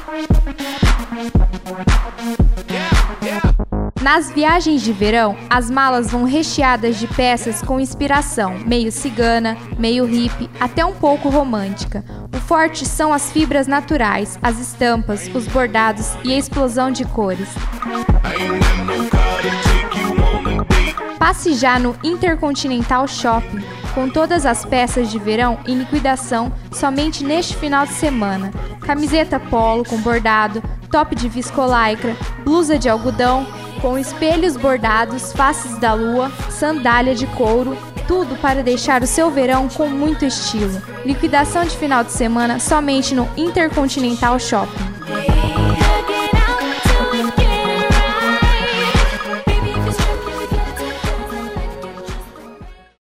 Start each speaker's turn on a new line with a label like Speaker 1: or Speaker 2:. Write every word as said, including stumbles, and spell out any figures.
Speaker 1: Nas viagens de verão, as malas vão recheadas de peças com inspiração, meio cigana, meio hippie, até um pouco romântica. O forte são as fibras naturais, as estampas, os bordados e a explosão de cores. Passe já no Intercontinental Shopping, com todas as peças de verão em liquidação somente neste final de semana. Camiseta polo com bordado, top de viscolaicra, blusa de algodão, com espelhos bordados, faces da lua, sandália de couro, tudo para deixar o seu verão com muito estilo. Liquidação de final de semana somente no Intercontinental Shopping.